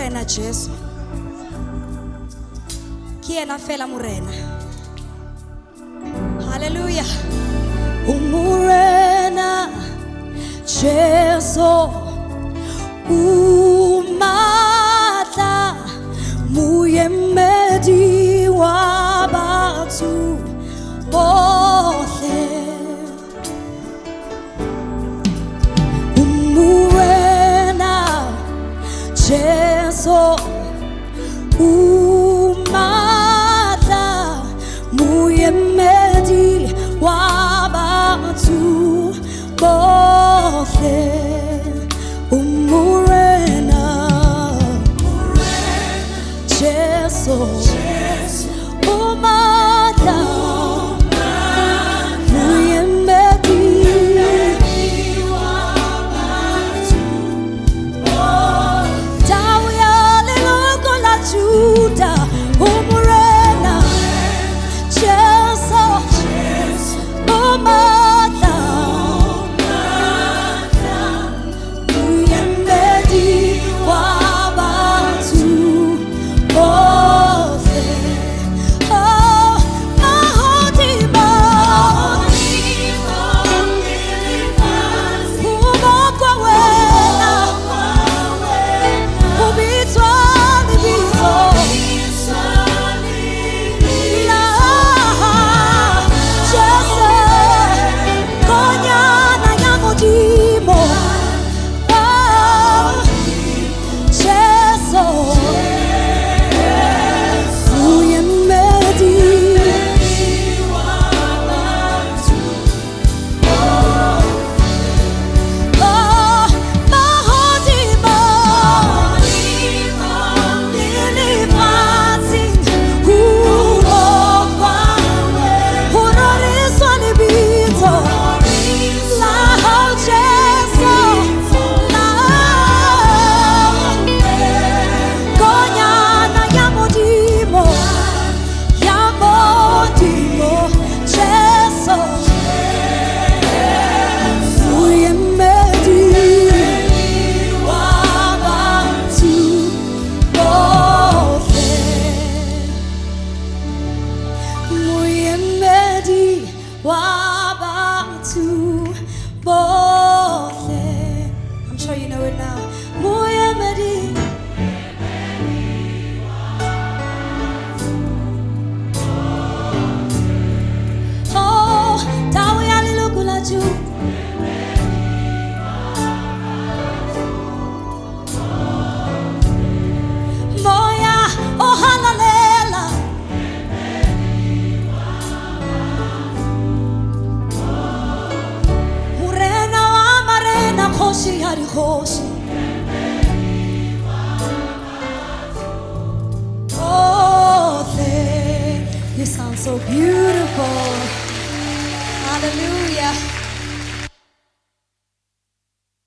Morena Jesu. Kiena fela morena. Hallelujah. Morena Jesu. Umata muyemedi wabatu bohle. Morena Jesu. Umata muyemedi wabatu bohle. Jesu, umata muyemedi wabatu bohle. Dawe haleluya la Juda, umurena Jesu, umata muyemedi wabatu bohle. Oh, mahodimo umokwa wena ubitwa libito la Jesu konyana yamodimo. Oh, Jesu muyemedi wabatu bohle. Oh, mahodimo liliphansi umokwa uroriswa libito la Jesu la konyana yamodimo Jesu muyemedi wabatu bohle. Muyemedi wabatu bohle. I'm sure you know it now. Muyemedi. Oh, dawe haleluya la Juda. Moya oh halalela. Morena wa marena khoshi hari khoshi. Oh, you sound so beautiful. Hallelujah.